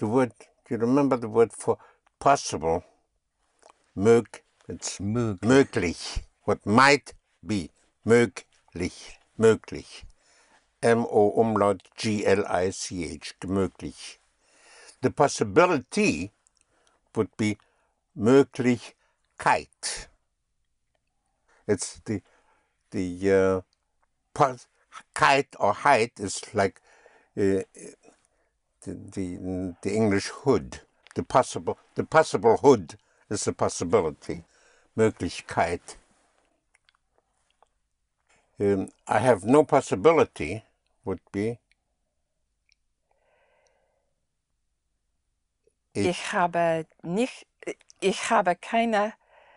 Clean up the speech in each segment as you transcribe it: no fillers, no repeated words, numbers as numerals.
the word, you remember the word for possible? It's möglich. What might be. Möglich. Möglich. M-O-Umlaut G-L-I-C-H. Möglich. The possibility would be Möglichkeit. It's the kite or height is like the English hood. The possible hood is the possibility. Möglichkeit. I have no possibility would be ich habe keine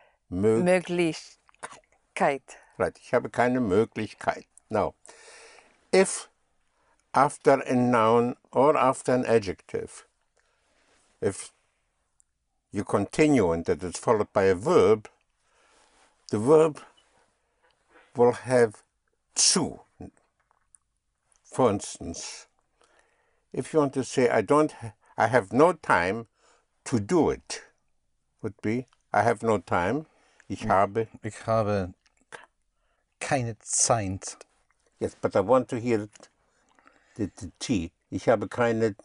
Möglichkeit. Right, ich habe keine Möglichkeit. Now, if after a noun or after an adjective, if you continue and that it's followed by a verb, the verb will have zu. For instance, if you want to say, I have no time to do it, would be, I have no time. Ich habe keine Zeit. Yes, but I want to hear the T. Ich habe keine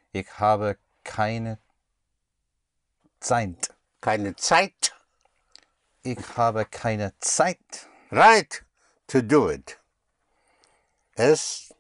Zeit. Keine Zeit. Ich habe keine Zeit. Right, to do it. Es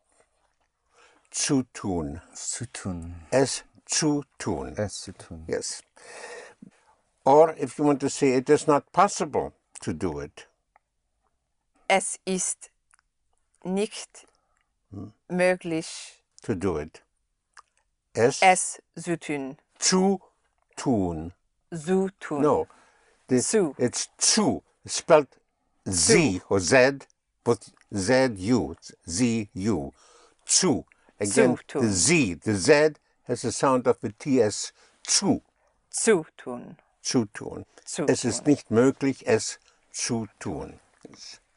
zu tun. Zu tun. Es zu tun. Es zu tun. Yes. Or if you want to say it is not possible to do it. Es ist nicht möglich to do it. Es zu tun. Zu tun. Zu tun. No. Zu. It's zu. Spelled Z or Z with Z-U. Z-U. Zu. Again, Zu the Z has the sound of the T-S. Zu. Zu tun. Zu tun. Zu Es tun. ist nicht möglich, es zu tun.